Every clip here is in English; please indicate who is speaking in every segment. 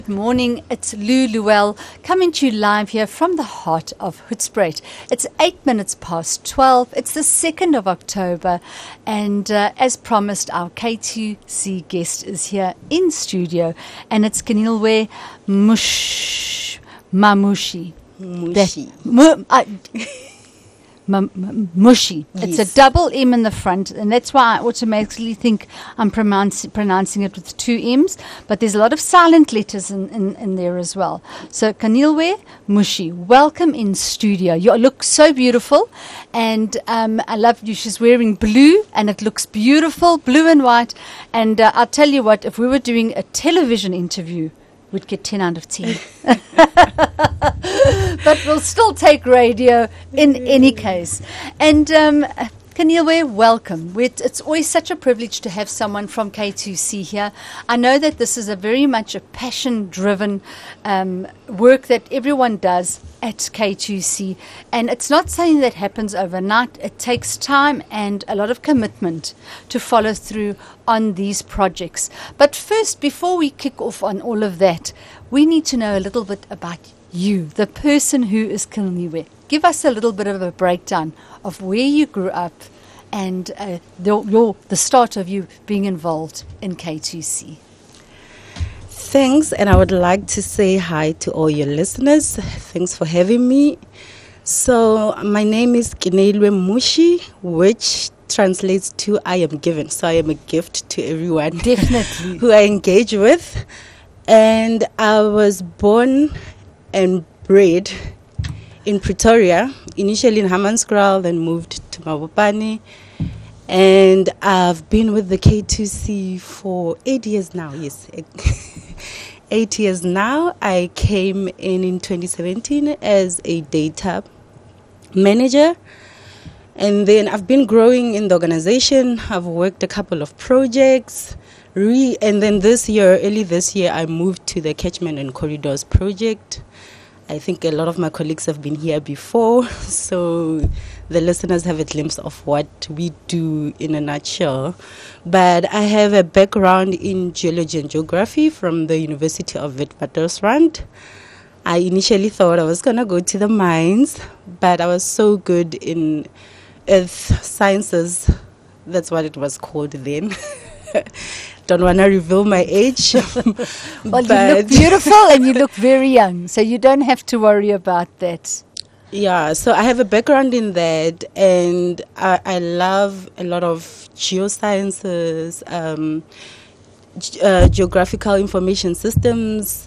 Speaker 1: Good morning, it's Lou Luell coming to you live here from the heart of Hoedspruit. It's 8 minutes past 12. It's the 2nd of October, and as promised, our K2C guest is here in studio, and it's Kenilwe Mamushi. Mushi. It's a double M in the front, and that's why I automatically think I'm pronouncing it with two M's, but there's a lot of silent letters in there as well. So, Kenilwe Mushi, welcome in studio. You look so beautiful, and I love you. She's wearing blue, and it looks beautiful, blue and white, and I'll tell you what, if we were doing a television interview, we'd get 10 out of 10. But we'll still take radio in any case. And Kenilwe, welcome. It's always such a privilege to have someone from K2C here. I know that this is a very much a passion-driven work that everyone does at K2C. And it's not something that happens overnight. It takes time and a lot of commitment to follow through on these projects. But first, before we kick off on all of that, we need to know a little bit about you, the person who is Kenilwe. Give us a little bit of a breakdown of where you grew up and the start of you being involved in K2C.
Speaker 2: Thanks, and I would like to say hi to all your listeners. Thanks for having me. So my name is Kenilwe Mushi, which translates to I am given. So I am a gift to everyone
Speaker 1: Definitely.
Speaker 2: who I engage with. And I was born and bred in Pretoria, initially in Hammanskraal, then moved to Mabopane. And I've been with the K2C for 8 years now, yes. 8 years now. I came in 2017 as a data manager. And then I've been growing in the organization. I've worked a couple of projects. And then early this year, I moved to the Catchment and Corridors project. I think a lot of my colleagues have been here before, so the listeners have a glimpse of what we do in a nutshell. But I have a background in geology and geography from the University of Witwatersrand. I initially thought I was going to go to the mines, but I was so good in earth sciences. That's what it was called then. Don't want to reveal my age.
Speaker 1: Well, you look beautiful and you look very young, so you don't have to worry about that.
Speaker 2: Yeah, so I have a background in that, and I love a lot of geosciences, geographical information systems,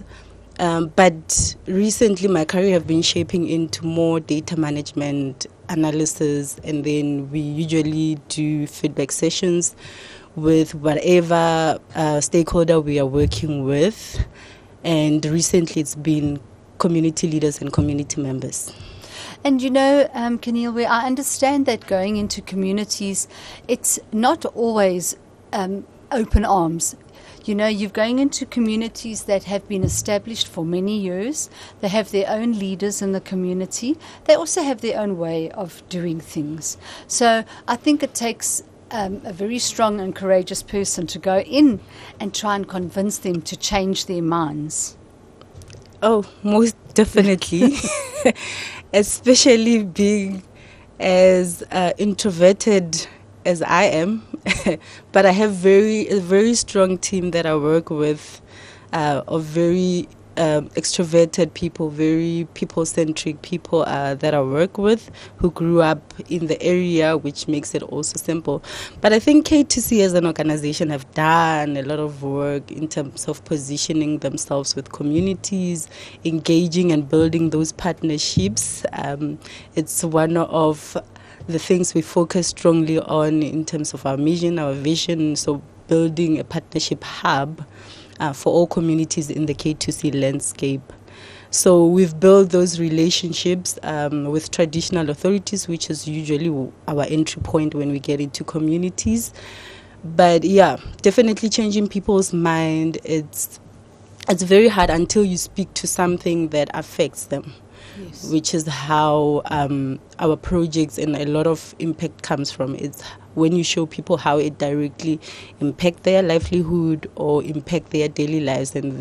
Speaker 2: but recently my career have been shaping into more data management, analysis, and then we usually do feedback sessions with whatever stakeholder we are working with. And recently it's been community leaders and community members.
Speaker 1: And you know, Kenilwe, I understand that going into communities, it's not always open arms. You know, you're going into communities that have been established for many years. They have their own leaders in the community. They also have their own way of doing things. So I think it takes a very strong and courageous person to go in and try and convince them to change their minds.
Speaker 2: Oh, most definitely. Especially being as introverted as I am. But I have a very strong team that I work with of very extroverted people, very people-centric people that I work with who grew up in the area, which makes it also simple. But I think K2C as an organization have done a lot of work in terms of positioning themselves with communities, engaging and building those partnerships. It's one of the things we focus strongly on in terms of our mission, our vision, so building a partnership hub for all communities in the K2C landscape. So we've built those relationships with traditional authorities, which is usually our entry point when we get into communities. But yeah, definitely changing people's mind. It's very hard until you speak to something that affects them. Yes. Which is how our projects and a lot of impact comes from. It's when you show people how it directly impact their livelihood or impact their daily lives, and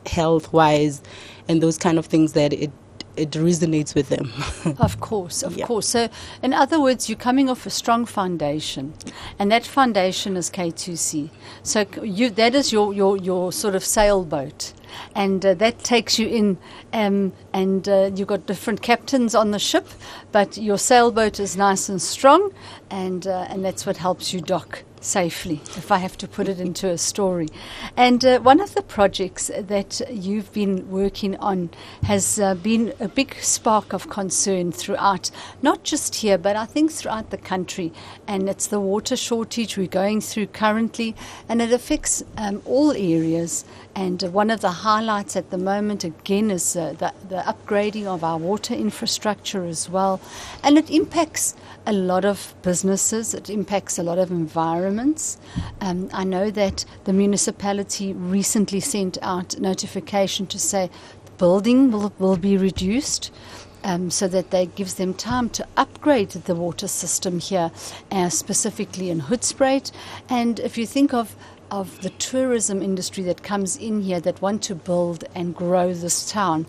Speaker 2: health-wise, and those kind of things that it resonates with them.
Speaker 1: Of course, of
Speaker 2: Yeah.
Speaker 1: course. So, in other words, you're coming off a strong foundation, and that foundation is K2C. So, that is your sort of sailboat, and that takes you in, and you've got different captains on the ship, but your sailboat is nice and strong, and that's what helps you dock safely, if I have to put it into a story. And one of the projects that you've been working on has been a big spark of concern throughout, not just here, but I think throughout the country. And it's the water shortage we're going through currently, and it affects all areas. And one of the highlights at the moment, again, is the upgrading of our water infrastructure as well. And it impacts a lot of businesses. It impacts a lot of environments. I know that the municipality recently sent out notification to say the building will be reduced. So that they gives them time to upgrade the water system here, specifically in Hoedspruit. And if you think of the tourism industry that comes in here that want to build and grow this town,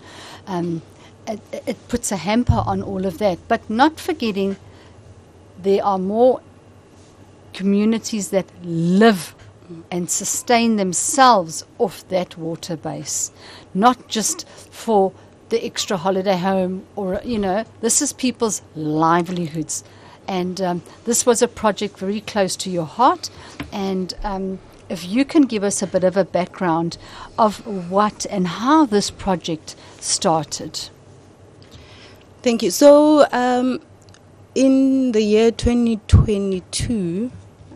Speaker 1: it puts a hamper on all of that. But not forgetting there are more communities that live and sustain themselves off that water base, not just for the extra holiday home, or this is people's livelihoods. And this was a project very close to your heart. And if you can give us a bit of a background of what and how this project started.
Speaker 2: Thank you. So in the year 2022,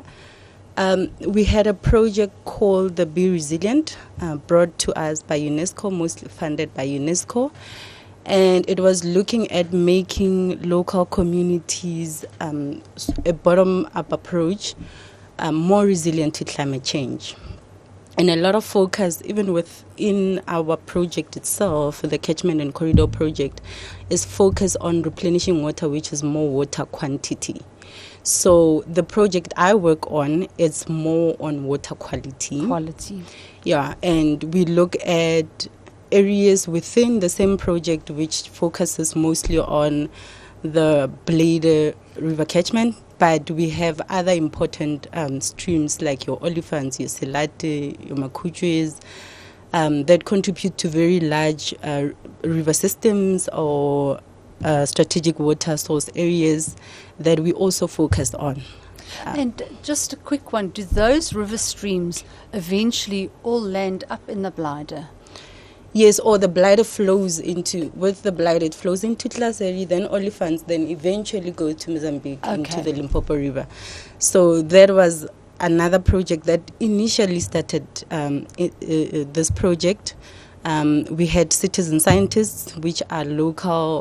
Speaker 2: we had a project called the Be Resilient, brought to us by UNESCO, mostly funded by UNESCO. And it was looking at making local communities a bottom-up approach, more resilient to climate change. And a lot of focus, even within our project itself, the Catchment and Corridor project, is focused on replenishing water, which is more water quantity. So the project I work on is more on water quality. Yeah, and we look at areas within the same project which focuses mostly on the Blyde River catchment, but we have other important streams like your Olifants, your Selate, your Makhutshwes, that contribute to very large river systems or strategic water source areas that we also focused on.
Speaker 1: And just a quick one, do those river streams eventually all land up in the Blyde?
Speaker 2: Yes, or the Blyde flows into, with the Blyde it flows into Tlaseri, then Olifants, then eventually go to Mozambique, into the Limpopo River. So that was another project that initially started this project. We had citizen scientists, which are local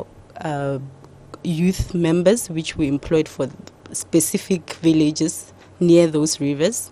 Speaker 2: youth members, which we employed for specific villages near those rivers,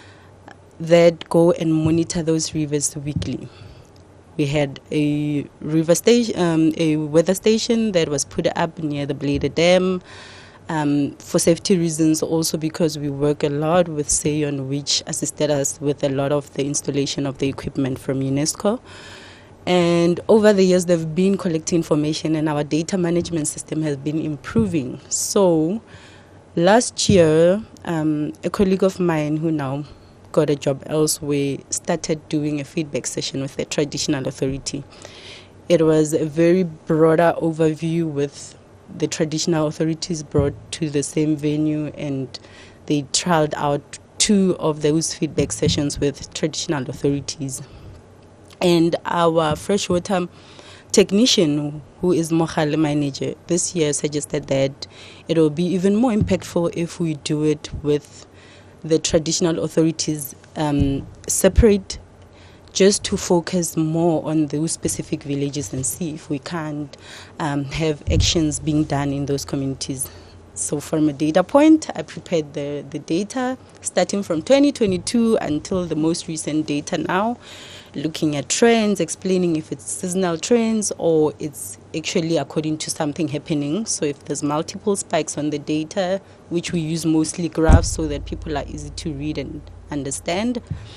Speaker 2: that go and monitor those rivers weekly. We had a river station, a weather station that was put up near the Blyde Dam, for safety reasons, also because we work a lot with SEON, which assisted us with a lot of the installation of the equipment from UNESCO. And over the years, they've been collecting information, and our data management system has been improving. So last year, a colleague of mine who now got a job elsewhere started doing a feedback session with the traditional authority. It was a very broader overview with the traditional authorities brought to the same venue, and they trialed out 2 of those feedback sessions with traditional authorities. And our freshwater technician, who is Mohale manager, this year suggested that it will be even more impactful if we do it with the traditional authorities separate, just to focus more on those specific villages and see if we can't have actions being done in those communities. So from a data point, I prepared the data starting from 2022 until the most recent data now, looking at trends, explaining if it's seasonal trends or it's actually according to something happening. So if there's multiple spikes on the data, which we use mostly graphs so that people are easy to read and understand.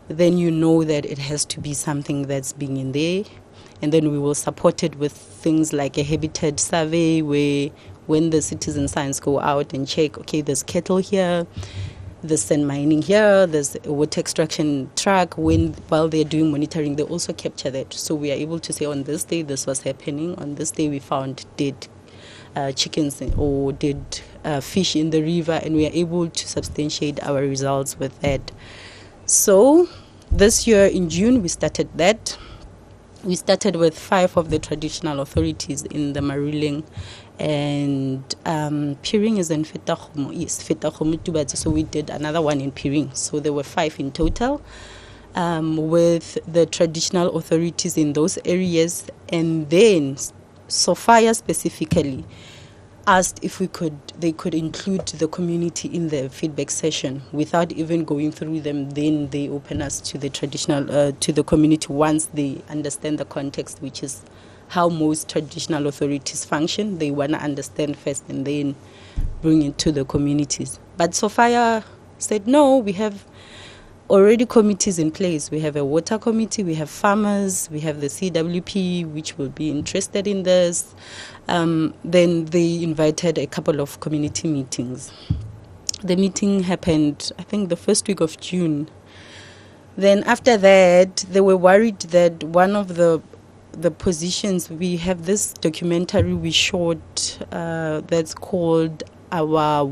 Speaker 2: then you know that it has to be something that's being in there. And then we will support it with things like a habitat survey, where when the citizen science go out and check, okay, there's cattle here, there's sand mining here, there's a water extraction truck. While they're doing monitoring, they also capture that. So we are able to say, on this day this was happening, on this day we found dead chickens or dead fish in the river, and we are able to substantiate our results with that. So this year in June we started that. We started with 5 of the traditional authorities in the Maruleng, and Piring is in Fetakhumo. Yes, Fetakhumo Tubatsi. So we did another one in Piring. So there were 5 in total, with the traditional authorities in those areas. And then Sophia specifically asked if they could include the community in the feedback session without even going through them. Then they open us to the traditional, to the community once they understand the context, which is how most traditional authorities function. They want to understand first and then bring it to the communities. But Sophia said, no, we have already committees in place. We have a water committee, we have farmers, we have the CWP, which will be interested in this. Then they invited a couple of community meetings. The meeting happened, I think, the first week of June. Then after that, they were worried that one of the positions, we have this documentary we shot that's called Our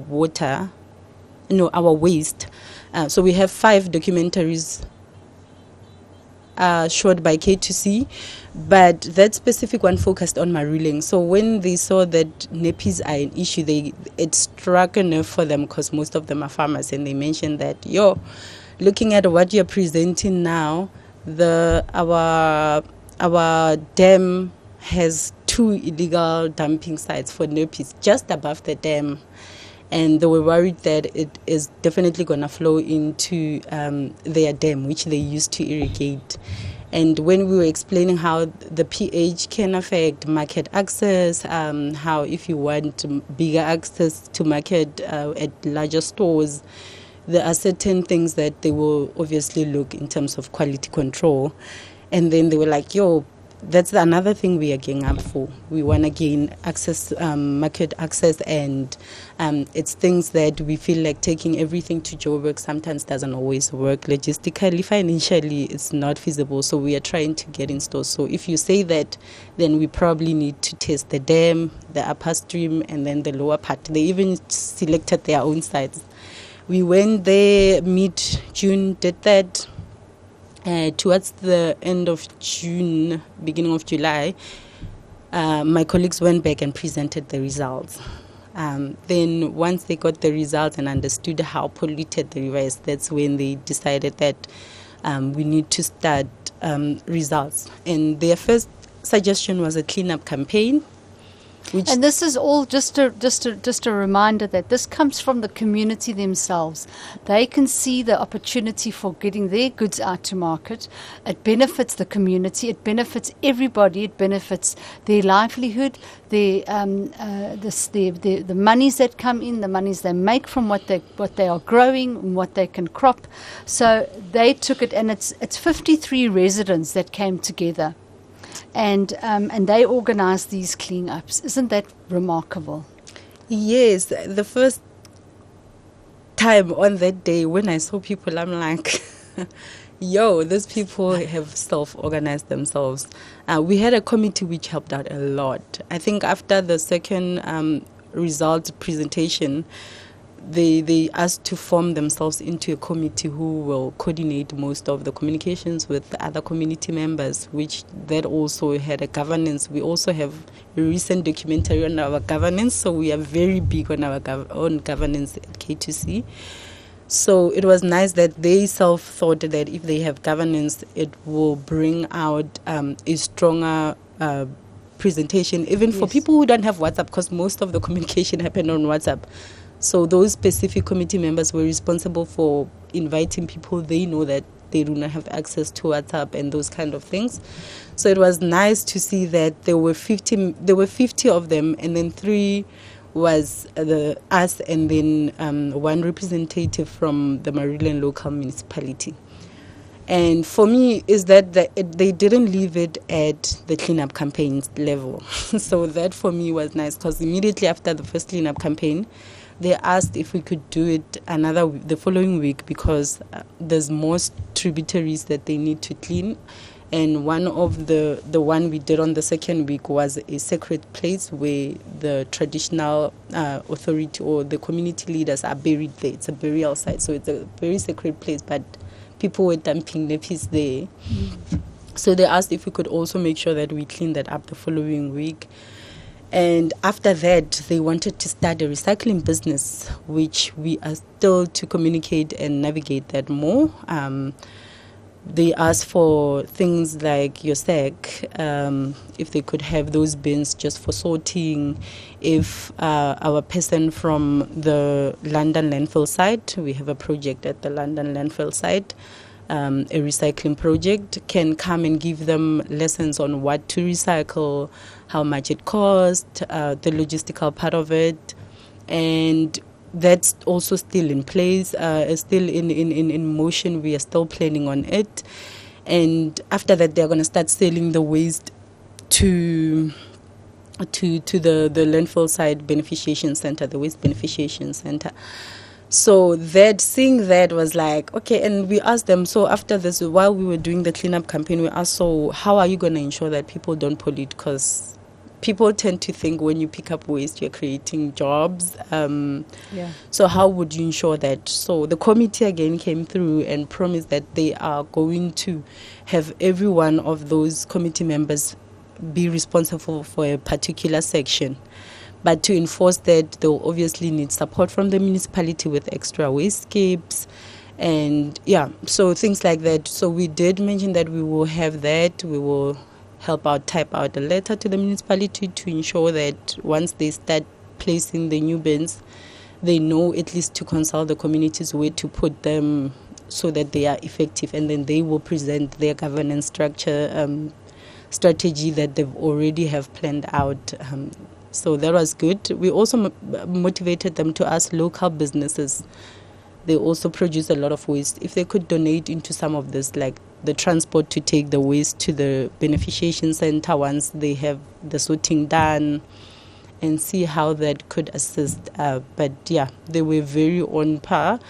Speaker 2: Waste. So we have 5 documentaries shot by K2C, but that specific one focused on Maruleng. So when they saw that nappies are an issue, it struck a nerve for them, because most of them are farmers, and they mentioned that, looking at what you're presenting now, our dam has 2 illegal dumping sites for nappies just above the dam. And they were worried that it is definitely going to flow into their dam, which they use to irrigate. And when we were explaining how the pH can affect market access, how if you want bigger access to market at larger stores, there are certain things that they will obviously look in terms of quality control. And then they were like, that's another thing we are gearing up for. We want to gain access, market access, and it's things that we feel like taking everything to Joburg sometimes doesn't always work. Logistically, financially, it's not feasible. So we are trying to get in stores. So if you say that, then we probably need to test the dam, the upper stream, and then the lower part. They even selected their own sites. We went there mid-June, did that. Towards the end of June, beginning of July, my colleagues went back and presented the results. Then once they got the results and understood how polluted the river is, that's when they decided that we need to start results. And their first suggestion was a cleanup campaign.
Speaker 1: And this is all just a reminder that this comes from the community themselves. They can see the opportunity for getting their goods out to market. It benefits the community. It benefits everybody. It benefits their livelihood, the monies that come in, the monies they make from what they are growing and what they can crop. So they took it, and it's 53 residents that came together. And they organized these cleanups. Isn't that remarkable?
Speaker 2: Yes, the first time on that day when I saw people, I'm like, these people have self-organized themselves. We had a committee which helped out a lot. I think after the second results presentation, they asked to form themselves into a committee who will coordinate most of the communications with the other community members, which that also had a governance. We also have a recent documentary on our governance, so we are very big on our own governance at K2C. So it was nice that they thought that if they have governance, it will bring out a stronger presentation, even for people who don't have WhatsApp, because most of the communication happened on WhatsApp. So those specific committee members were responsible for inviting people they know that they do not have access to WhatsApp and those kind of things. So it was nice to see that there were 50 of them, and then 3 was us, and then 1 representative from the Maruleng local municipality. And for me, is that they didn't leave it at the cleanup campaign level. So that for me was nice, because immediately after the first cleanup campaign, they asked if we could do it the following week, because there's more tributaries that they need to clean. And one of the one we did on the second week was a sacred place where the traditional authority or the community leaders are buried there. It's a burial site, so it's a very sacred place, but people were dumping nappies there. So they asked if we could also make sure that we clean that up the following week. And after that, they wanted to start a recycling business, which we are still to communicate and navigate that more. They asked for things like your sack, if they could have those bins just for sorting. If our person from the London landfill site, we have a project at the London landfill site, a recycling project, can come and give them lessons on what to recycle, how much it costs, the logistical part of it. And that's also still in place, still in motion. We are still planning on it. And after that, they're going to start selling the waste to the landfill site beneficiation center, the waste beneficiation center. So that seeing that was like, okay, and we asked them, so after this, while we were doing the cleanup campaign, we asked, so how are you going to ensure that people don't pollute? Because people tend to think when you pick up waste, you're creating jobs. So how would you ensure that? So the committee again came through and promised that they are going to have every one of those committee members be responsible for a particular section. But to enforce that, they'll obviously need support from the municipality with extra wastegapes and so things like that. So we did mention that we will have that. We will type out a letter to the municipality to ensure that once they start placing the new bins, they know at least to consult the communities where to put them so that they are effective, and then they will present their governance strategy that they've already have planned out. So that was good. We also motivated them to ask local businesses. They also produce a lot of waste. If they could donate into some of this, like the transport to take the waste to the beneficiation center once they have the sorting done, and see how that could assist. But they were very on par.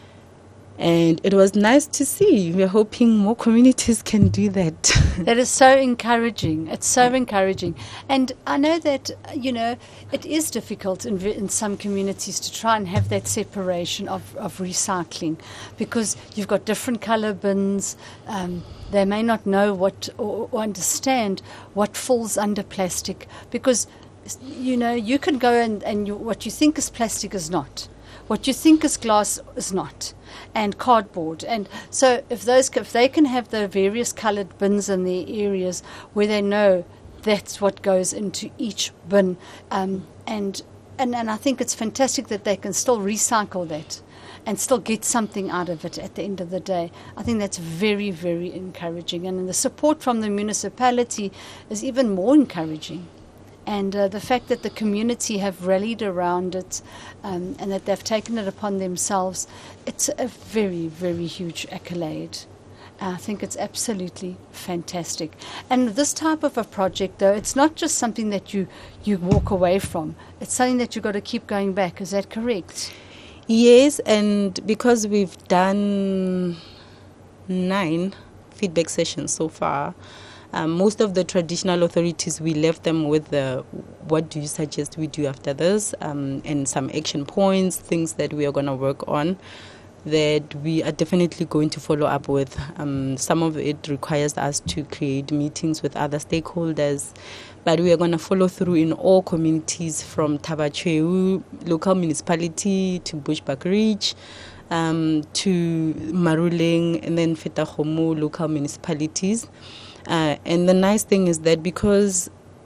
Speaker 2: And it was nice to see. We're hoping more communities can do that.
Speaker 1: That is so encouraging. It's so encouraging. And I know that, it is difficult in some communities to try and have that separation of recycling, because you've got different color bins. They may not know what or understand what falls under plastic, because, you can go and what you think is plastic is not. What you think is glass is not, and cardboard. And so if they can have the various coloured bins in their areas where they know that's what goes into each bin, and I think it's fantastic that they can still recycle that and still get something out of it at the end of the day. I think that's very, very encouraging. And the support from the municipality is even more encouraging. And the fact that the community have rallied around it, and that they've taken it upon themselves, it's a very, very huge accolade. I think it's absolutely fantastic. And this type of a project, though, it's not just something that you walk away from. It's something that you've got to keep going back. Is that correct?
Speaker 2: Yes, and because we've done 9 feedback sessions so far, most of the traditional authorities, we left them with what do you suggest we do after this, and some action points, things that we are going to work on that we are definitely going to follow up with. Some of it requires us to create meetings with other stakeholders, but we are going to follow through in all communities from Thaba Cheu local municipality to Bushbuck Ridge, to Maruleng, and then Fetahomo local municipalities. And the nice thing is that because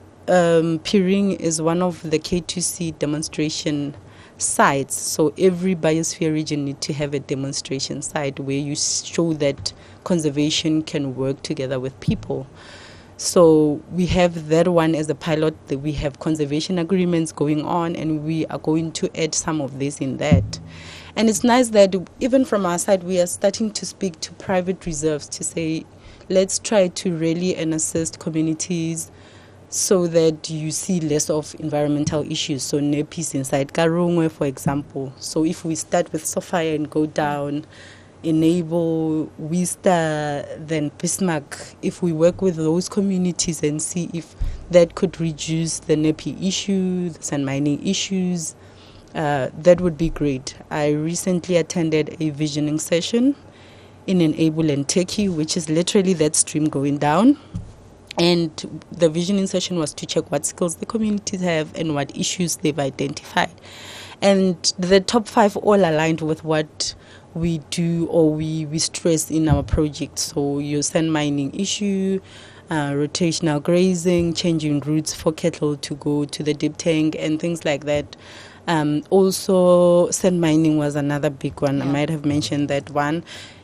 Speaker 2: Piring is one of the K2C demonstration sites, so every biosphere region needs to have a demonstration site where you show that conservation can work together with people. So we have that one as a pilot, that we have conservation agreements going on, and we are going to add some of this in that. And it's nice that even from our side, we are starting to speak to private reserves to say, let's try to rally and assist communities so that you see less of environmental issues. So NEPIs inside Karungwe, for example. So if we start with Sophia and go down, enable Worcester, then Bismarck, if we work with those communities and see if that could reduce the NEPI issue, the sand mining issues, that would be great. I recently attended a visioning session in Enable and Turkey, which is literally that stream going down. And the visioning session was to check what skills the communities have and what issues they've identified. And the top 5 all aligned with what we do or we stress in our project. So your sand mining issue, rotational grazing, changing routes for cattle to go to the deep tank and things like that. Also, sand mining was another big one. I might have mentioned that one.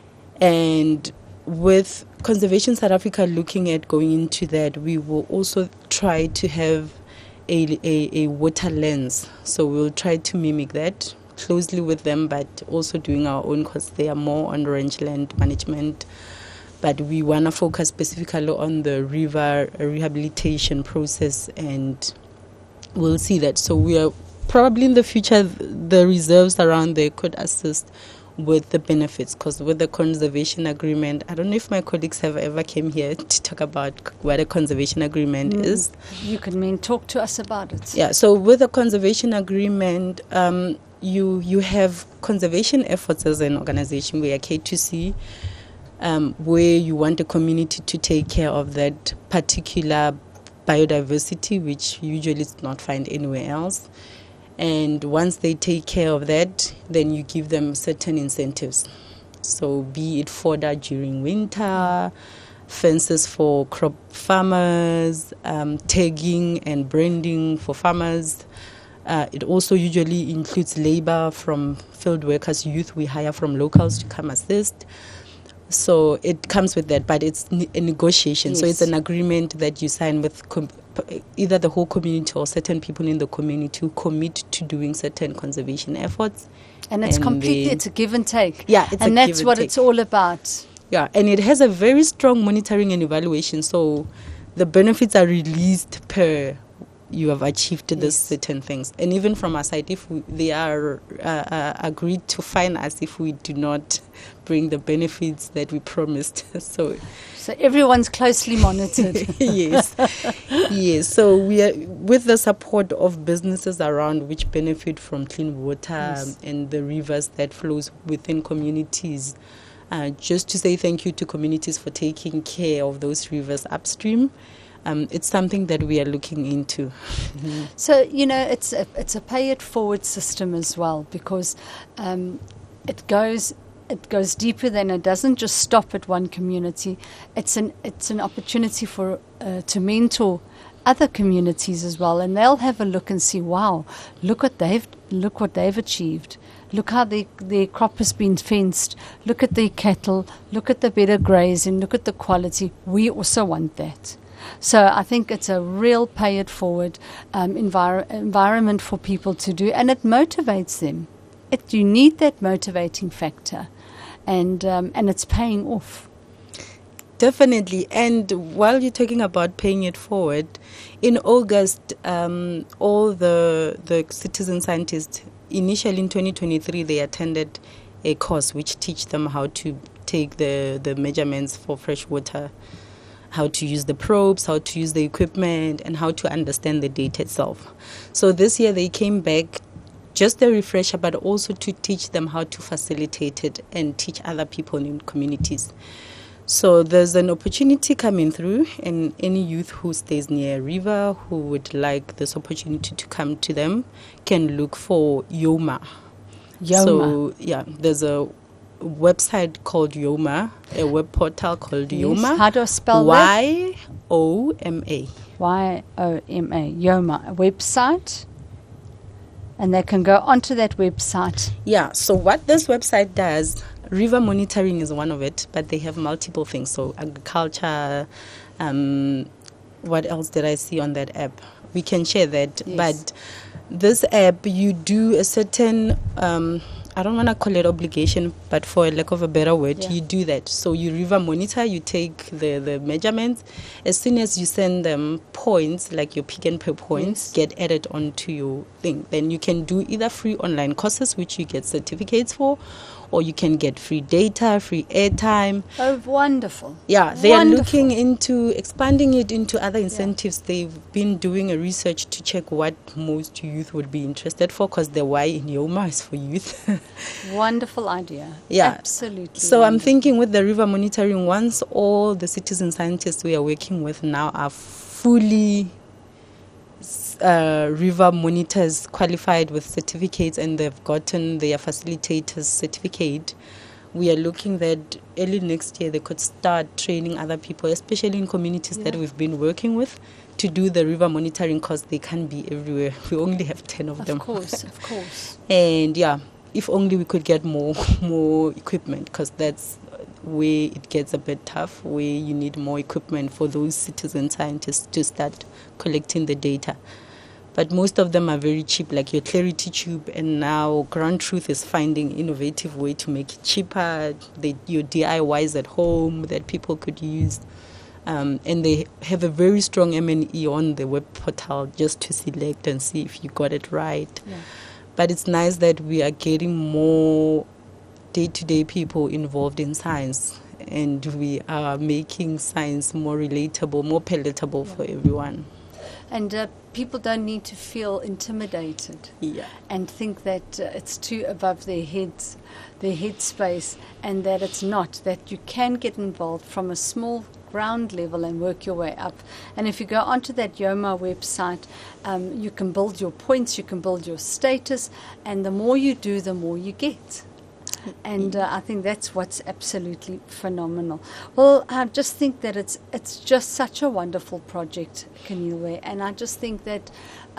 Speaker 2: And with Conservation South Africa looking at going into that, we will also try to have a water lens. So we'll try to mimic that closely with them, but also doing our own because they are more on rangeland management. But we want to focus specifically on the river rehabilitation process, and we'll see that. So we are probably in the future, the reserves around there could assist with the benefits, because with the conservation agreement, I don't know if my colleagues have ever came here to talk about what a conservation agreement is.
Speaker 1: You can talk to us about it.
Speaker 2: Yeah, so with the conservation agreement, you have conservation efforts as an organization. We are K2C, where you want a community to take care of that particular biodiversity, which usually is not found anywhere else. And once they take care of that, then you give them certain incentives. So be it fodder during winter, fences for crop farmers, tagging and branding for farmers. It also usually includes labor from field workers, youth we hire from locals to come assist. So it comes with that, but it's a negotiation. Yes. So it's an agreement that you sign with either the whole community or certain people in the community who commit to doing certain conservation efforts.
Speaker 1: And it's it's a give and take.
Speaker 2: Yeah,
Speaker 1: and that's what it's all about.
Speaker 2: Yeah, and it has a very strong monitoring and evaluation. So the benefits are released per you have achieved these certain things. And even from our side, if they are agreed to fine us if we do not bring the benefits that we promised. So
Speaker 1: everyone's closely monitored.
Speaker 2: Yes. Yes. So we are with the support of businesses around which benefit from clean water and the rivers that flows within communities. Just to say thank you to communities for taking care of those rivers upstream. It's something that we are looking into.
Speaker 1: Mm-hmm. So, it's a pay it forward system as well, because it goes deeper than it doesn't just stop at one community. It's an opportunity for to mentor other communities as well, and they'll have a look and see, wow, look what they've achieved. Look how their crop has been fenced. Look at their cattle. Look at the better grazing. Look at the quality. We also want that. So I think it's a real pay-it-forward environment for people to do, and it motivates them. You need that motivating factor, and it's paying off.
Speaker 2: Definitely. And while you're talking about paying it forward, in August, all the citizen scientists, initially in 2023, they attended a course which teach them how to take the measurements for fresh water, how to use the probes, how to use the equipment, and how to understand the data itself. So this year they came back, just a refresher, but also to teach them how to facilitate it and teach other people in communities. So there's an opportunity coming through, and any youth who stays near a river who would like this opportunity to come to them can look for YOMA. So, there's a website called YOMA, a web portal called YOMA.
Speaker 1: How do I spell that?
Speaker 2: YOMA.
Speaker 1: YOMA. YOMA, a website. And they can go onto that website.
Speaker 2: Yeah, so what this website does, river monitoring is one of it, but they have multiple things. So agriculture, what else did I see on that app? We can share that. Yes. But this app, you do a certain I don't want to call it obligation, but for a lack of a better word,
Speaker 1: Yeah.
Speaker 2: you do that. So you river monitor, you take the measurements. As soon as you send them points, like your Pick and Pay points,
Speaker 1: Yes.
Speaker 2: get added onto your thing. Then you can do either free online courses, which you get certificates for, or you can get free data, free airtime.
Speaker 1: Oh, wonderful.
Speaker 2: Yeah, they are
Speaker 1: Wonderful.
Speaker 2: looking into expanding it into other incentives. They've been doing a research to check what most youth would be interested for, because the Y in Yoma is for youth.
Speaker 1: Wonderful idea.
Speaker 2: Yeah.
Speaker 1: Absolutely.
Speaker 2: So I'm
Speaker 1: wonderful.
Speaker 2: thinking with the river monitoring, once all the citizen scientists we are working with now are fully river monitors qualified with certificates and they've gotten their facilitators certificate, we are looking that early next year they could start training other people, especially in communities that
Speaker 1: Yeah.
Speaker 2: we've been working with, to do the river monitoring, because they can't be everywhere. We only have 10 of them.
Speaker 1: Of course, of course.
Speaker 2: And yeah, if only we could get more equipment, because that's where it gets a bit tough, where you need more equipment for those citizen scientists to start collecting the data. But most of them are very cheap, like your Clarity Tube, and now Ground Truth is finding innovative way to make it cheaper. Your DIYs at home that people could use. And they have a very strong M&E on the web portal just to select and see if you got it right.
Speaker 1: Yeah.
Speaker 2: But it's nice that we are getting more day-to-day people involved in science, and we are making science more relatable, more palatable for everyone.
Speaker 1: And people don't need to feel intimidated
Speaker 2: Yeah.
Speaker 1: and think that it's too above their heads, their headspace, and that it's not, that you can get involved from a small ground level and work your way up. And if you go onto that YOMA website, you can build your points, you can build your status, and the more you do, the more you get. And I think that's what's absolutely phenomenal. Well, I just think that it's just such a wonderful project, Keneilwe, and I just think that,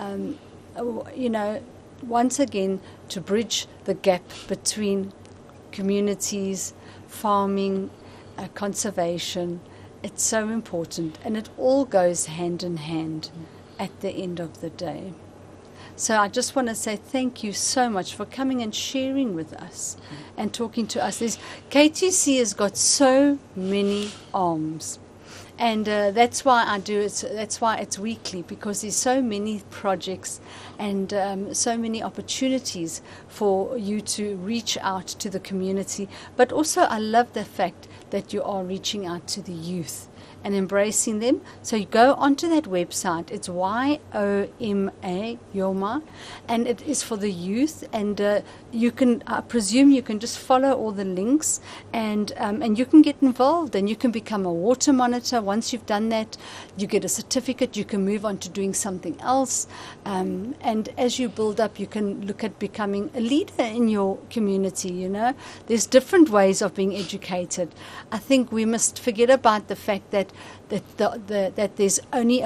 Speaker 1: once again, to bridge the gap between communities, farming, conservation, it's so important, and it all goes hand in hand at the end of the day. So I just want to say thank you so much for coming and sharing with us and talking to us. K2C has got so many arms. And that's why I do it. That's why it's weekly, because there's so many projects and so many opportunities for you to reach out to the community. But also I love the fact that you are reaching out to the youth and embracing them. So you go onto that website. It's YOMA, and it is for the youth. And you can, I presume, you can just follow all the links, and you can get involved, and you can become a water monitor. Once you've done that, you get a certificate. You can move on to doing something else, and as you build up, you can look at becoming a leader in your community. You know, there's different ways of being educated. I think we must forget about the fact that there's only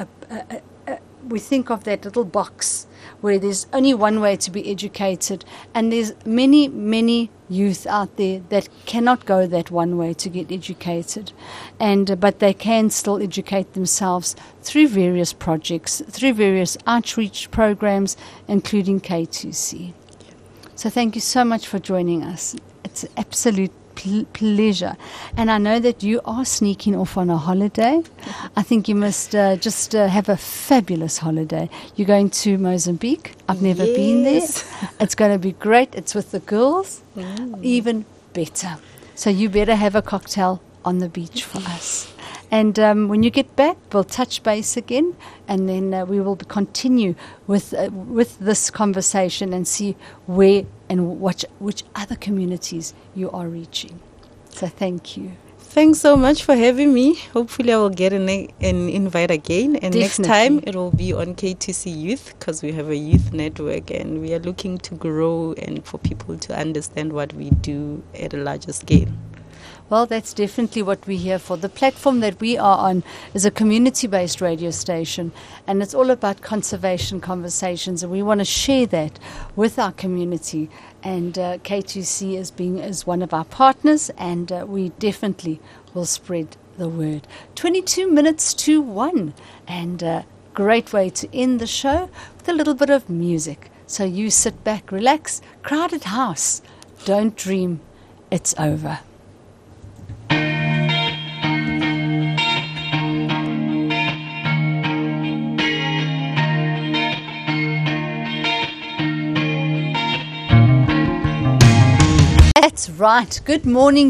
Speaker 1: we think of that little box where there's only one way to be educated, and there's many youth out there that cannot go that one way to get educated, and but they can still educate themselves through various projects, through various outreach programs, including K2C. So thank you so much for joining us. It's an absolute pleasure. And I know that you are sneaking off on a holiday. I think you must just have a fabulous holiday. You're going to Mozambique. I've never been there. It's going to be great. It's with the girls. Even better. So you better have a cocktail on the beach for us. And when you get back, we'll touch base again, and then we will continue with this conversation and see where and which other communities you are reaching. So thank you.
Speaker 2: Thanks so much for having me. Hopefully I will get an invite again. And next time it will be on K2C Youth, because we have a youth network and we are looking to grow and for people to understand what we do at a larger scale.
Speaker 1: Well, that's definitely what we're here for. The platform that we are on is a community-based radio station, and it's all about conservation conversations, and we want to share that with our community. And K2C is one of our partners, and we definitely will spread the word. 22 minutes to 1, and a great way to end the show with a little bit of music. So you sit back, relax, Crowded House. don't dream, it's over. That's right. Good morning.